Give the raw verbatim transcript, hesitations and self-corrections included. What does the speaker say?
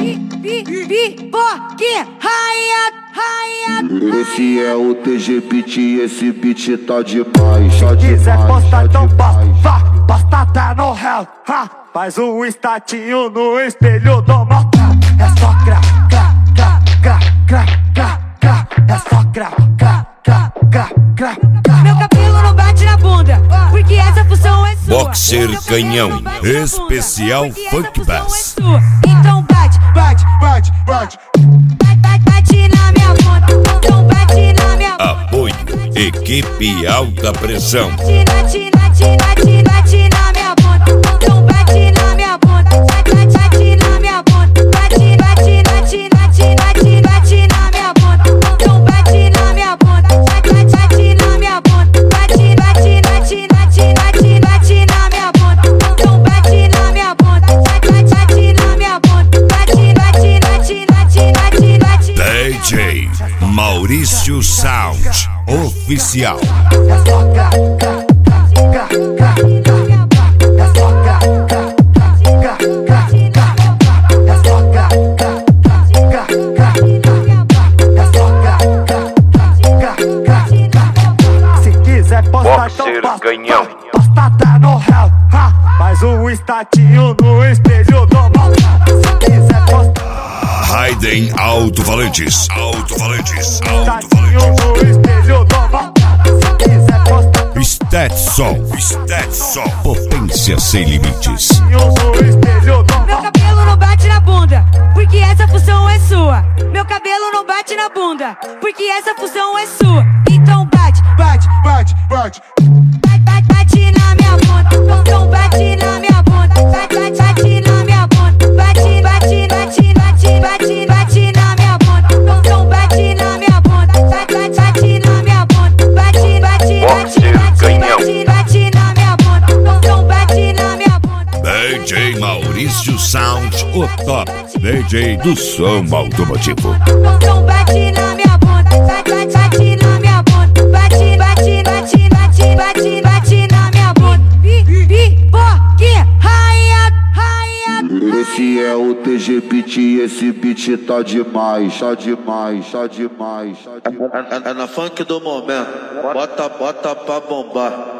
Pipoque, raia, raia. Esse é o T G Beat, esse beat tá demais. Tá Se quiser demais, postar, tá então posta, demais. vá, posta tá no réu, ha. Faz um statinho no espelho do motel. É só crá, crá, crá, crá, crá, crá, crá. É só crá, crá, crá, crá, crá, crá. Meu cabelo não bate na bunda, porque essa função é sua. Boxer Meu cabelo Canhão, não bate na bunda, especial porque essa Funk função Bass. é sua. Então bate, Bate, bate, bate. bate, bate na minha bunda. Então bate na minha bunda. Apoio, equipe alta pressão. Bate, bate, bate, bate, bate na minha bunda. Então bate na minha bunda. Bate, bate na minha bunda. Bate, bate, bate, bate, bate, bate na minha bunda. Então bate na minha bunda. Bate, bate na minha bunda. Bate, bate, bate, bate, bate, bate na minha bunda. Então bate na minha bunda. Bate, bate na minha bunda. Bate, bate, bate, bate, bate, bate. D J Maurício Sound Oficial. É só crá, crá, crá, crá, crá. É só crá, crá, crá, crá, crá. É só crá, crá, crá, crá, crá. É só crá, crá, crá, crá, crá. Se quiser postar, então Boxer posta, Canhão. posta tá no réu, ha. Faz um statinho no espelho do motel. Se quiser postar, Raiden Alto-Falantes. Alto-Falantes. statinho Alto-Falantes. no espelho do motel. Se quiser postar, Stetson. Stetson. Potência sem limites. statinho no espelho do Meu motel. cabelo não bate na bunda, porque essa função é sua. Meu cabelo não bate na bunda, porque essa função é sua. Então bate, Bate, bate, bate. bate, bate, bate na minha bunda. Então bate na minha bunda. Bate, bate, bate na minha bunda. Bate, bate, bate, bate, bate, bate na minha bunda. Então bate na minha bunda. Bate, bate, bate na minha bunda. Bate, bate, bate, bate, bate, bate na minha bunda. Então bate na minha bunda. D J Maurício Sound, o top D J do som automotivo. Então bate na minha bunda, bate, bate, bate na minha bunda, bate, bate, bate, bate, bate, bate na minha bunda. Pipoque, raia, raia. Esse é o T G Beat, esse beat tá demais. Tá demais, tá demais, tá demais. É, é, é na funk do momento, bota, bota pra bombar.